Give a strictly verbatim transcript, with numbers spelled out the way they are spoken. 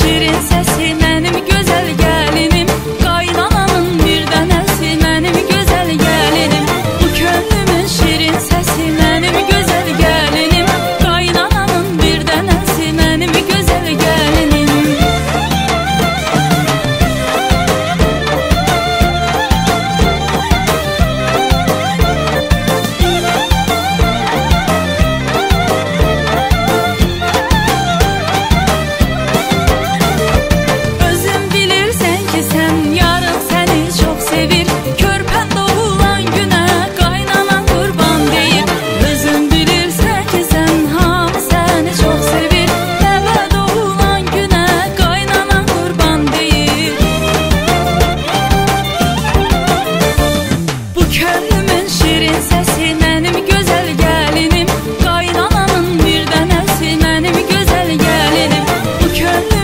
şirin səsi mənim gözəl gəlinim, qaynananın bir dənəsi mənim gözəl gəlinim. Bu könlümün şirin səsi mənim gözəl gəlinim, qaynananın bir dənəsi mənim gözəl gəlinim. Özün bilirsən ki sən yarın səni çox sevir, körpən doğulan günə qaynanan qurban deyir. Özün bilirsən ki sən hamı səni çox sevir, nəvə doğulan günə qaynanan qurban deyir. Bu könlümün şirin səsi mənim gözəl gəlinim, qaynananın bir dənəsi mənim gözəl gəlinim. Bu könlümün